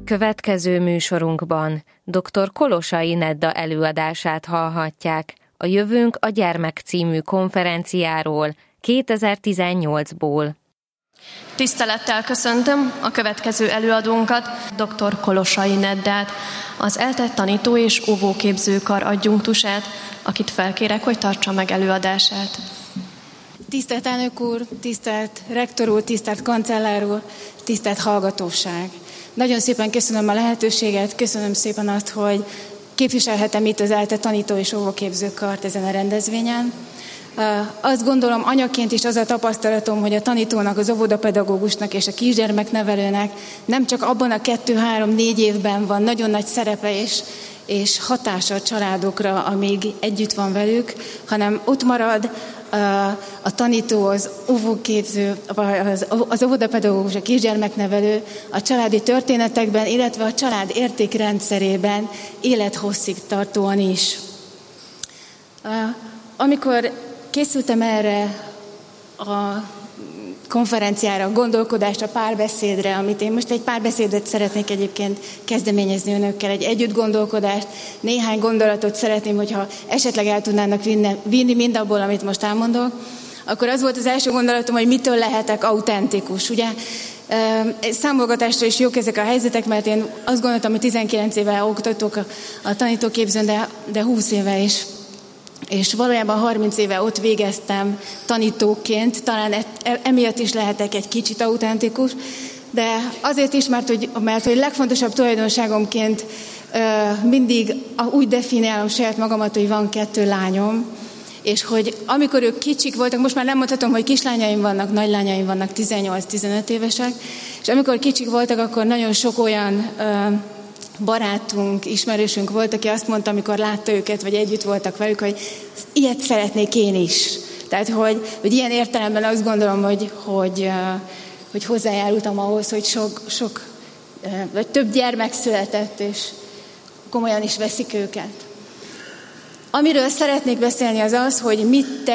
Következő műsorunkban dr. Kolosai Nedda előadását hallhatják a Jövőnk a gyermek című konferenciáról 2018-ból. Tisztelettel köszöntöm a következő előadónkat, dr. Kolosai Neddát, az ELTE tanító és óvóképzőkar adjunktusát, akit felkérek, hogy tartsa meg előadását. Tisztelt elnök úr, tisztelt rektor úr, tisztelt kancellár úr, tisztelt hallgatóság! Nagyon szépen köszönöm a lehetőséget, köszönöm szépen azt, hogy képviselhetem itt az ELTE tanító és óvóképzőkart ezen a rendezvényen. Azt gondolom, anyaként is az a tapasztalatom, hogy a tanítónak, az óvodapedagógusnak és a kisgyermeknevelőnek nem csak abban a 2-3-4 évben van nagyon nagy szerepe és hatása a családokra, amíg együtt van velük, hanem ott marad a tanító, az óvóképző, az óvodapedagógus, a kisgyermeknevelő a családi történetekben, illetve a család értékrendszerében élethosszig tartóan is. Amikor készültem erre a konferenciára, a gondolkodásra, párbeszédre, amit én most egy párbeszédet szeretnék egyébként kezdeményezni önökkel, egy együttgondolkodást, néhány gondolatot szeretném, hogyha esetleg el tudnának vinni mindabból, amit most elmondok, akkor az volt az első gondolatom, hogy mitől lehetek autentikus. Ugye számolgatásra is jók ezek a helyzetek, mert én azt gondoltam, hogy 19 éve oktatok a tanítóképzőn, de 20 éve is. És valójában 30 éve ott végeztem tanítóként, talán emiatt is lehetek egy kicsit autentikus, de azért is, mert hogy legfontosabb tulajdonságomként mindig úgy definiálom saját magamat, hogy van 2 lányom, és hogy amikor ők kicsik voltak, most már nem mondhatom, hogy kislányaim vannak, nagylányaim vannak, 18-15 évesek, és amikor kicsik voltak, akkor nagyon sok olyan barátunk, ismerősünk volt, aki azt mondta, amikor látta őket, vagy együtt voltak velük, hogy ilyet szeretnék én is. Tehát, hogy ilyen értelemben azt gondolom, hogy hozzájárultam ahhoz, hogy vagy több gyermek született, és komolyan is veszik őket. Amiről szeretnék beszélni az az, hogy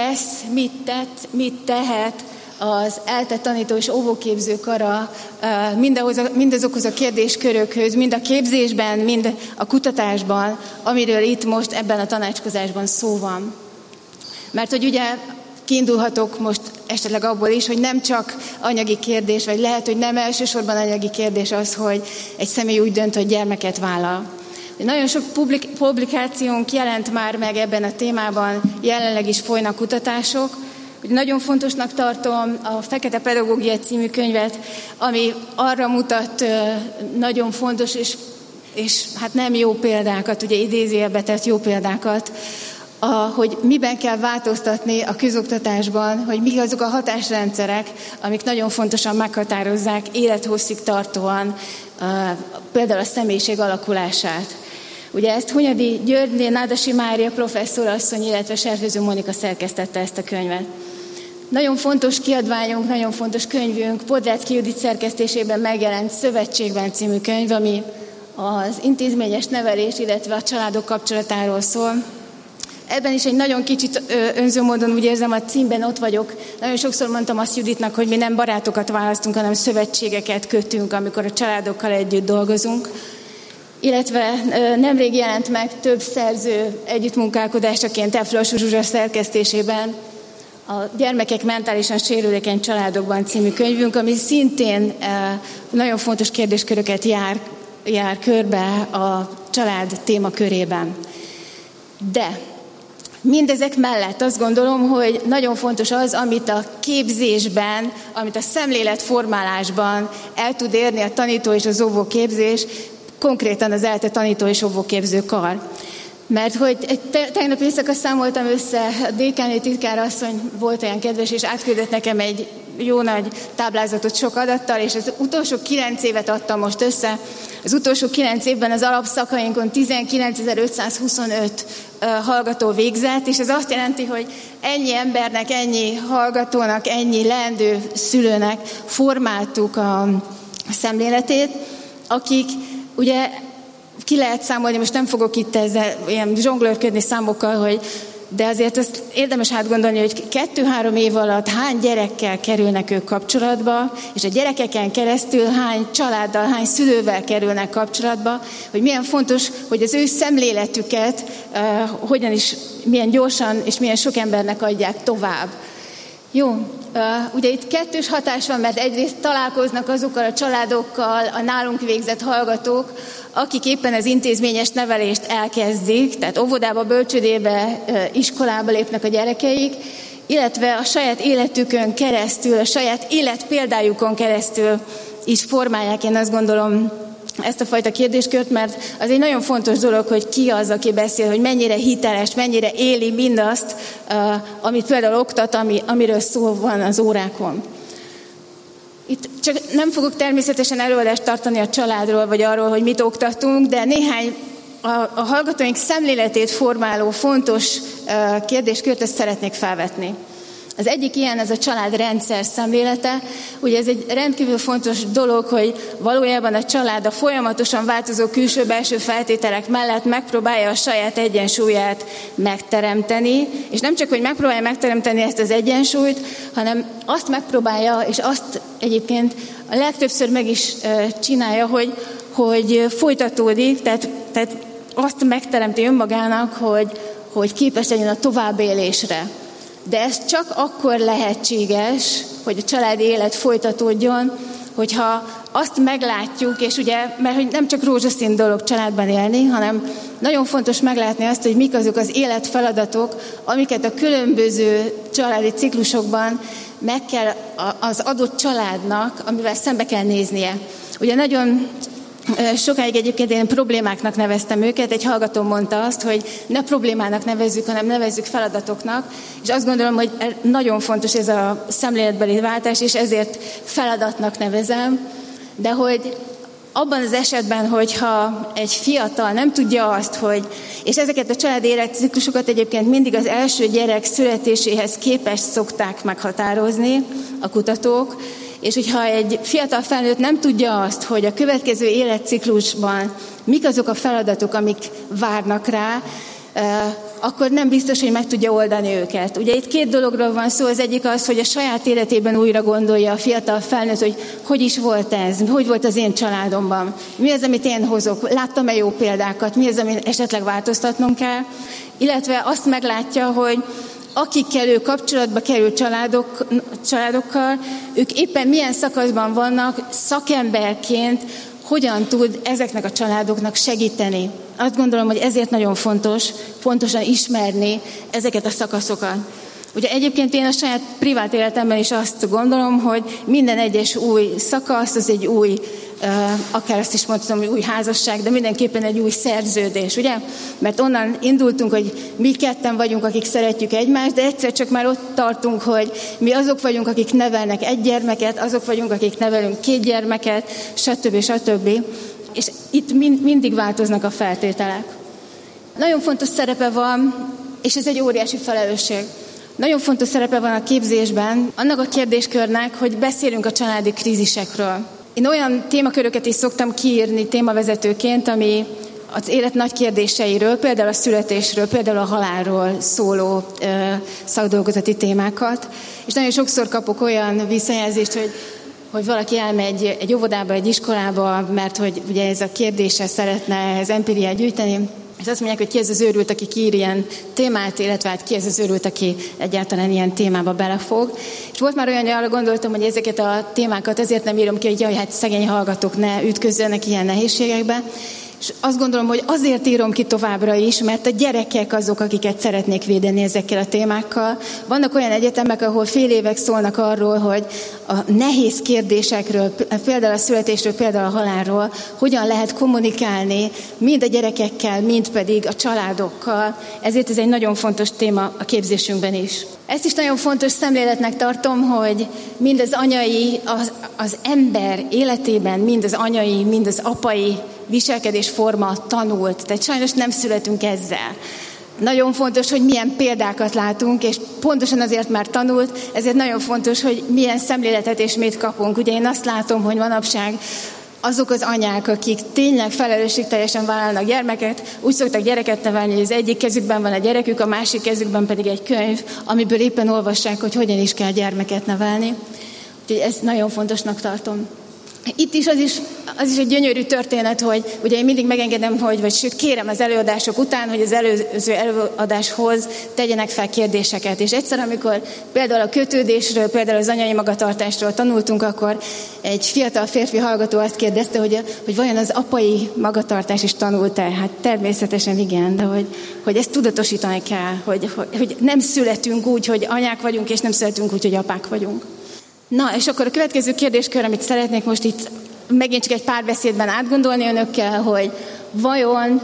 mit tehet az ELTE tanító és óvóképző kara mindazokhoz a kérdéskörökhöz, mind a képzésben, mind a kutatásban, amiről itt most ebben a tanácskozásban szó van. Mert hogy ugye kiindulhatok most esetleg abból is, hogy nem csak anyagi kérdés, vagy lehet, hogy nem elsősorban anyagi kérdés az, hogy egy személy úgy dönt, hogy gyermeket vállal. Nagyon sok publikációnk jelent már meg ebben a témában, jelenleg is folynak kutatások. Nagyon fontosnak tartom a Fekete Pedagógia című könyvet, ami arra mutat nagyon fontos, és hát nem jó példákat, ugye idézőjelbe tett jó példákat, hogy miben kell változtatni a közoktatásban, hogy mik azok a hatásrendszerek, amik nagyon fontosan meghatározzák élethosszig tartóan például a személyiség alakulását. Ugye ezt Hunyadi Györgyné, Nádasi Mária professzorasszony, illetve Serfőző Monika szerkesztette ezt a könyvet. Nagyon fontos kiadványunk, nagyon fontos könyvünk, Podráczky Judit szerkesztésében megjelent Szövetségben című könyv, ami az intézményes nevelés, illetve a családok kapcsolatáról szól. Ebben is egy nagyon kicsit önző módon úgy érzem, a címben ott vagyok. Nagyon sokszor mondtam azt Juditnak, hogy mi nem barátokat választunk, hanem szövetségeket kötünk, amikor a családokkal együtt dolgozunk. Illetve nemrég jelent meg több szerző együttmunkálkodásaként Eflassy Zsuzsa szerkesztésében a Gyermekek mentálisan sérülékeny családokban című könyvünk, ami szintén nagyon fontos kérdésköröket jár körbe a család témakörében. De mindezek mellett azt gondolom, hogy nagyon fontos az, amit a képzésben, amit a szemléletformálásban el tud érni a tanító és az óvóképzés, konkrétan az ELTE tanító és óvóképző kar. Mert hogy tegnap éjszaka számoltam össze, a dékáni titkárasszony volt olyan kedves, és átküldött nekem egy jó nagy táblázatot sok adattal, és az utolsó 9 évet adtam most össze. Az utolsó 9 évben az alapszakainkon 19.525 hallgató végzett, és ez azt jelenti, hogy ennyi embernek, ennyi hallgatónak, ennyi leendő szülőnek formáltuk a szemléletét, akik ugye ki lehet számolni, most nem fogok itt ezzel ilyen zsonglőrködni számokkal, hogy de azért azt érdemes átgondolni, hogy 2-3 év alatt hány gyerekkel kerülnek ők kapcsolatba, és a gyerekeken keresztül hány családdal, hány szülővel kerülnek kapcsolatba, hogy milyen fontos, hogy az ő szemléletüket hogyan is, milyen gyorsan és milyen sok embernek adják tovább. Jó, ugye itt kettős hatás van, mert egyrészt találkoznak azokkal a családokkal, a nálunk végzett hallgatók, akik éppen az intézményes nevelést elkezdik, tehát óvodába, bölcsődébe, iskolába lépnek a gyerekeik, illetve a saját életükön keresztül, a saját életpéldájukon keresztül is formálják, én azt gondolom, ezt a fajta kérdéskört, mert az egy nagyon fontos dolog, hogy ki az, aki beszél, hogy mennyire hiteles, mennyire éli mindazt, amit például oktat, amiről szó van az órákon. Itt csak nem fogok természetesen előadást tartani a családról, vagy arról, hogy mit oktatunk, de néhány a hallgatóink szemléletét formáló fontos kérdéskört ezt szeretnék felvetni. Az egyik ilyen, ez a családrendszer szemlélete. Ugye ez egy rendkívül fontos dolog, hogy valójában a család a folyamatosan változó külső-belső feltételek mellett megpróbálja a saját egyensúlyát megteremteni, és nem csak, hogy megpróbálja megteremteni ezt az egyensúlyt, hanem azt megpróbálja, és azt egyébként a legtöbbször meg is csinálja, hogy folytatódik, tehát azt megteremti önmagának, hogy képes legyen a továbbélésre. De ez csak akkor lehetséges, hogy a családi élet folytatódjon, hogyha azt meglátjuk, és ugye, mert hogy nem csak rózsaszín dolog családban élni, hanem nagyon fontos meglátni azt, hogy mik azok az életfeladatok, amiket a különböző családi ciklusokban meg kell az adott családnak, amivel szembe kell néznie. Ugye nagyon sokáig egyébként én problémáknak neveztem őket, egy hallgató mondta azt, hogy ne problémának nevezzük, hanem nevezzük feladatoknak, és azt gondolom, hogy nagyon fontos ez a szemléletbeli váltás, és ezért feladatnak nevezem, de hogy abban az esetben, hogyha egy fiatal nem tudja azt, hogy, és ezeket a családi életciklusokat egyébként mindig az első gyerek születéséhez képest szokták meghatározni a kutatók, és hogyha egy fiatal felnőtt nem tudja azt, hogy a következő életciklusban mik azok a feladatok, amik várnak rá, akkor nem biztos, hogy meg tudja oldani őket. Ugye itt 2 dologról van szó, az egyik az, hogy a saját életében újra gondolja a fiatal felnőtt, hogy is volt ez, hogy volt az én családomban, mi az, amit én hozok, láttam-e jó példákat, mi az, amit esetleg változtatnom kell, illetve azt meglátja, hogy akikkel ő kapcsolatba kerül családokkal, ők éppen milyen szakaszban vannak, szakemberként hogyan tud ezeknek a családoknak segíteni. Azt gondolom, hogy ezért nagyon fontos pontosan ismerni ezeket a szakaszokat. Ugye egyébként én a saját privát életemben is azt gondolom, hogy minden egyes új szakasz, az egy új, akár azt is mondtam, hogy új házasság, de mindenképpen egy új szerződés, ugye? Mert onnan indultunk, hogy mi ketten vagyunk, akik szeretjük egymást, de egyszer csak már ott tartunk, hogy mi azok vagyunk, akik nevelnek egy gyermeket, azok vagyunk, akik nevelünk 2 gyermeket, stb. És itt mindig változnak a feltételek. Nagyon fontos szerepe van, és ez egy óriási felelősség. Nagyon fontos szerepe van a képzésben annak a kérdéskörnek, hogy beszélünk a családi krízisekről. Én olyan témaköröket is szoktam kiírni témavezetőként, ami az élet nagy kérdéseiről, például a születésről, például a halálról szóló szakdolgozati témákat. És nagyon sokszor kapok olyan visszajelzést, hogy valaki elmegy egy óvodába, egy iskolába, mert hogy ugye ez a kérdéssel szeretne ehhez empíriát gyűjteni, és azt mondják, hogy ki ez az őrült, aki kiír ilyen témát, illetve hát ki ez az őrült, aki egyáltalán ilyen témába belefog. És volt már olyan, hogy arra gondoltam, hogy ezeket a témákat ezért nem írom ki, hogy jaj, hát szegény hallgatók ne ütközzenek ilyen nehézségekbe. És azt gondolom, hogy azért írom ki továbbra is, mert a gyerekek azok, akiket szeretnék védeni ezekkel a témákkal. Vannak olyan egyetemek, ahol fél évek szólnak arról, hogy a nehéz kérdésekről, például a születésről, például a halálról, hogyan lehet kommunikálni mind a gyerekekkel, mind pedig a családokkal. Ezért ez egy nagyon fontos téma a képzésünkben is. Ezt is nagyon fontos szemléletnek tartom, hogy mind az anyai, az ember életében, mind az anyai, mind az apai viselkedésforma tanult. Tehát sajnos nem születünk ezzel. Nagyon fontos, hogy milyen példákat látunk, és pontosan azért már tanult, ezért nagyon fontos, hogy milyen szemléletet és mit kapunk. Ugye én azt látom, hogy manapság azok az anyák, akik tényleg felelősségteljesen vállalnak gyermeket, úgy szoktak gyereket nevelni, hogy az egyik kezükben van a gyerekük, a másik kezükben pedig egy könyv, amiből éppen olvassák, hogy hogyan is kell gyermeket nevelni. Úgyhogy ezt nagyon fontosnak tartom. Itt is az is egy gyönyörű történet, hogy ugye én mindig megengedem, vagy sőt kérem az előadások után, hogy az előző előadáshoz tegyenek fel kérdéseket. És egyszer, amikor például a kötődésről, például az anyai magatartásról tanultunk, akkor egy fiatal férfi hallgató azt kérdezte, hogy vajon az apai magatartás is tanult-e? Hát természetesen igen, de hogy ezt tudatosítani kell, hogy nem születünk úgy, hogy anyák vagyunk, és nem születünk úgy, hogy apák vagyunk. Na, és akkor a következő kérdéskör, amit szeretnék most itt megint csak egy párbeszédben átgondolni önökkel, hogy vajon,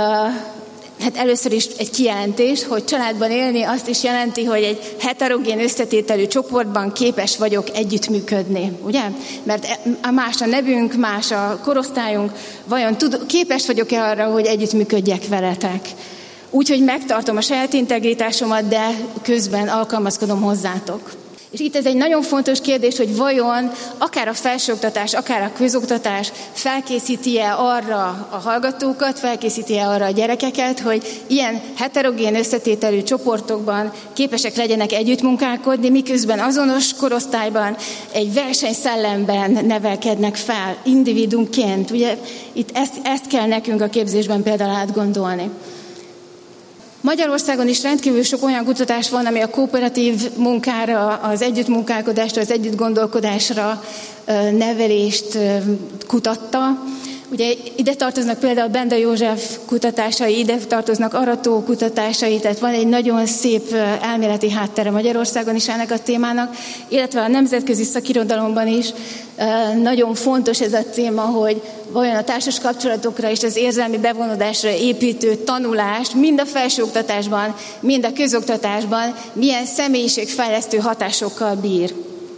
hát először is egy kijelentés, hogy családban élni azt is jelenti, hogy egy heterogén összetételű csoportban képes vagyok együttműködni, ugye? Mert más a nevünk, más a korosztályunk, vajon képes vagyok-e arra, hogy együttműködjek veletek? Úgyhogy megtartom a saját integritásomat, de közben alkalmazkodom hozzátok. És itt ez egy nagyon fontos kérdés, hogy vajon akár a felsőoktatás, akár a közoktatás felkészíti-e arra a hallgatókat, felkészíti-e arra a gyerekeket, hogy ilyen heterogén összetételű csoportokban képesek legyenek együttmunkálkodni, miközben azonos korosztályban egy versenyszellemben nevelkednek fel, individumként. Ugye itt ezt kell nekünk a képzésben például átgondolni. Magyarországon is rendkívül sok olyan kutatás van, ami a kooperatív munkára, az együttmunkálkodásra, az együttgondolkodásra nevelést kutatta. Ugye ide tartoznak például Benda József kutatásai, ide tartoznak Arató kutatásai, tehát van egy nagyon szép elméleti háttere Magyarországon is ennek a témának, illetve a nemzetközi szakirodalomban is nagyon fontos ez a téma, hogy vajon a társas kapcsolatokra és az érzelmi bevonódásra építő tanulást mind a felsőoktatásban, mind a közoktatásban milyen személyiségfejlesztő hatásokkal bír.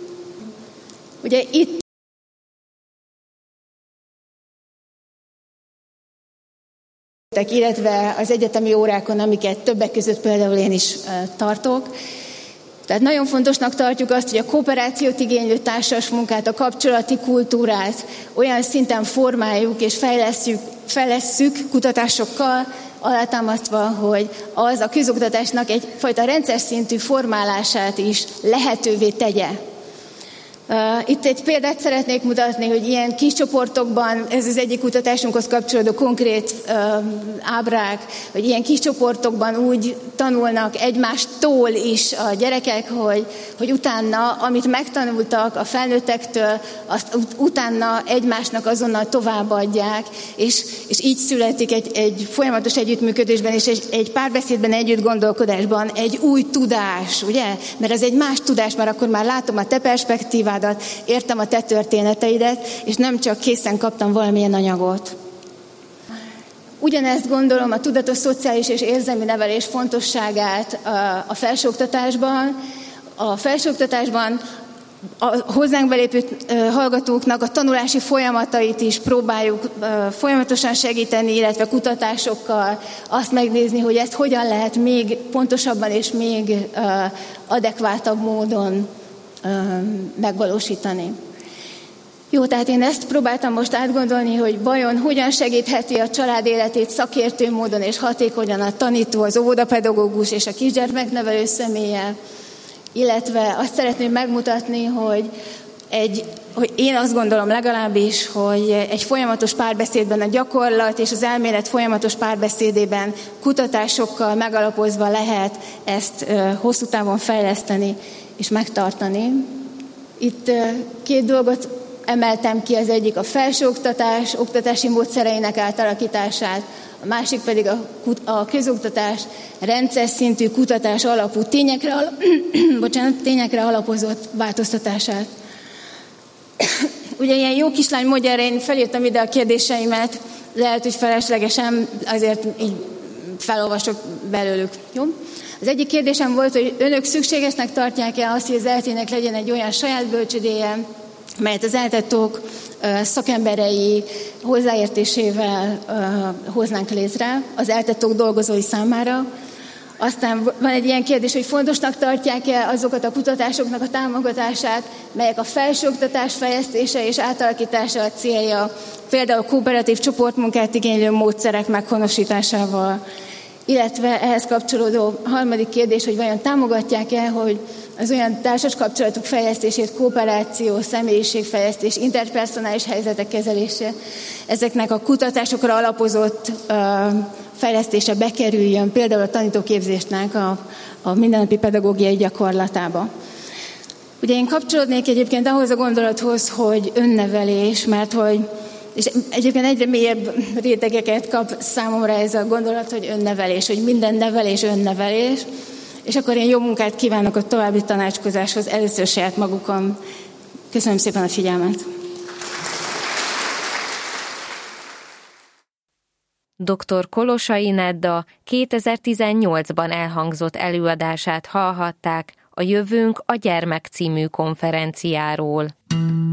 Ugye itt illetve az egyetemi órákon, amiket többek között például én is tartok. Tehát nagyon fontosnak tartjuk azt, hogy a kooperációt igénylő társas munkát, a kapcsolati kultúrát olyan szinten formáljuk és fejlesszük kutatásokkal, alátámasztva, hogy az a közoktatásnak egyfajta rendszer szintű formálását is lehetővé tegye. Itt egy példát szeretnék mutatni, hogy ilyen kis csoportokban, ez az egyik kutatásunkhoz kapcsolódó konkrét ábrák, hogy ilyen kis csoportokban úgy tanulnak egymástól is a gyerekek, hogy utána, amit megtanultak a felnőttektől, azt utána egymásnak azonnal továbbadják, és így születik egy folyamatos együttműködésben, és egy párbeszédben, együtt gondolkodásban egy új tudás, ugye? Mert ez egy más tudás, mert akkor már látom a te perspektívádat, értem a te történeteidet, és nem csak készen kaptam valamilyen anyagot. Ugyanezt gondolom a tudatos szociális és érzelmi nevelés fontosságát a felsőoktatásban. A felsőoktatásban a hozzánk belépő hallgatóknak a tanulási folyamatait is próbáljuk folyamatosan segíteni, illetve kutatásokkal azt megnézni, hogy ezt hogyan lehet még pontosabban és még adekvátabb módon megvalósítani. Jó, tehát én ezt próbáltam most átgondolni, hogy vajon hogyan segítheti a család életét szakértő módon és hatékonyan a tanító, az óvodapedagógus és a kisgyermeknevelő személye, illetve azt szeretném megmutatni, hogy én azt gondolom legalábbis, hogy egy folyamatos párbeszédben a gyakorlat és az elmélet folyamatos párbeszédében kutatásokkal megalapozva lehet ezt hosszú távon fejleszteni és megtartani. Itt két dolgot emeltem ki, az egyik a felsőoktatás oktatási módszereinek átalakítását, a másik pedig a közoktatás rendszer szintű kutatás alapú tényekre alapozott változtatását. Ugye ilyen jó kislány módjára én felírtam ide a kérdéseimet, lehet, hogy feleslegesen, azért így felolvasok belőlük. Jó? Az egyik kérdésem volt, hogy önök szükségesnek tartják-e azt, hogy az ELTE-nek legyen egy olyan saját bölcsödéje, melyet az ELTE-tok szakemberei hozzáértésével hoznánk létre az ELTE-tok dolgozói számára. Aztán van egy ilyen kérdés, hogy fontosnak tartják-e azokat a kutatásoknak a támogatását, melyek a felsőoktatás fejlesztése és átalakítása a célja, például kooperatív csoportmunkát igénylő módszerek meghonosításával. Illetve ehhez kapcsolódó harmadik kérdés, hogy vajon támogatják-e, hogy az olyan társas kapcsolatok fejlesztését, kooperáció, személyiségfejlesztés, interpersonális helyzetek kezelése, ezeknek a kutatásokra alapozott fejlesztése bekerüljön, például a tanítóképzésnek a mindennapi pedagógiai gyakorlatába. Ugye én kapcsolódnék egyébként ahhoz a gondolathoz, hogy önnevelés, mert hogy és egyébként egyre mélyebb rétegeket kap számomra ez a gondolat, hogy önnevelés, hogy minden nevelés önnevelés, és akkor én jó munkát kívánok a további tanácskozáshoz, először saját magukon. Köszönöm szépen a figyelmet! Dr. Kolosai Nedda 2018-ban elhangzott előadását hallhatták a Jövőnk a gyermek című konferenciáról.